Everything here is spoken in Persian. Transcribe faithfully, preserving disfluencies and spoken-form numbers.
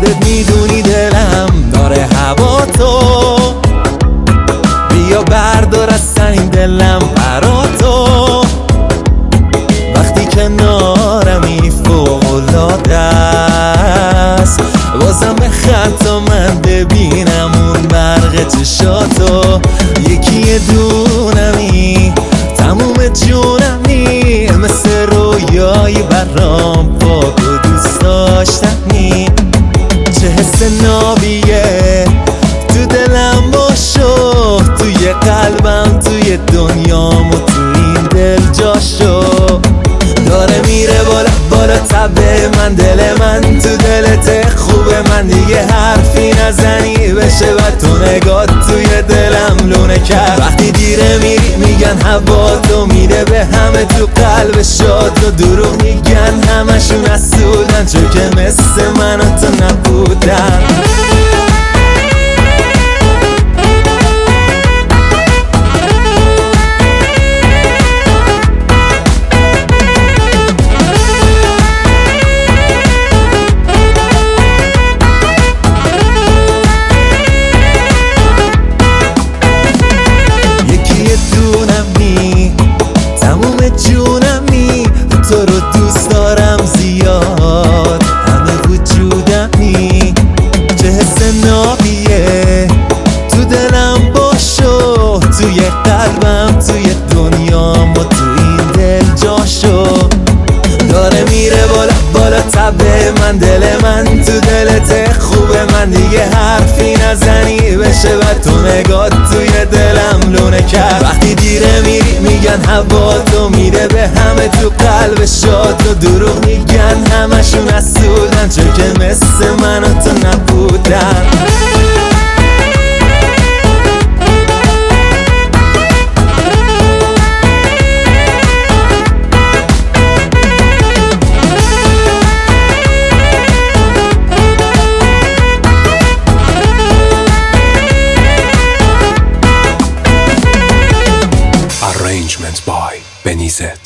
خودت میدونی دلم داره هوا تو، بیا بردار از سنگ دلم برا تو. وقتی کنارمی فوق‌العاده است، بازم به خطا من ببینم اون برق چشاتو. یکی دونمی تموم جونمی، مثل رویایی برام پاک و دوست داشتنی. چه حس نابیه تو دلم باشو، توی قلبم توی دنیام و تو این دل جاشو. داره میره بالا بالا تبه من، دل من تو دلت خوبه. من دیگه حرفی نزنی بشه و تو نگاه توی دلم لونه کرد. وقتی دیره میری میگن هوا تو میره به همه تو قلب شاد، و دروغ میگن همشون حسودن چون که مثل من و تو نبودن. جونمی تو رو دوست دارم زیاد، همه وجودمی. چه حس نابیه تو دلم باشو، توی قلبم توی دنیام و تو این دل جاشو. داره میره بالا بالا تبه من، دل من تو دلت خوبه. من دیگه حرفی نزنی بشه و تو نگاه توی دلم لونه کرد. وقتی دیره میری میگن هوا تو میره به همه تو قلب شاد، و دروغ میگن همشون حسودن چون که مثل من و تو نبودن. Arrangements by Benny Z.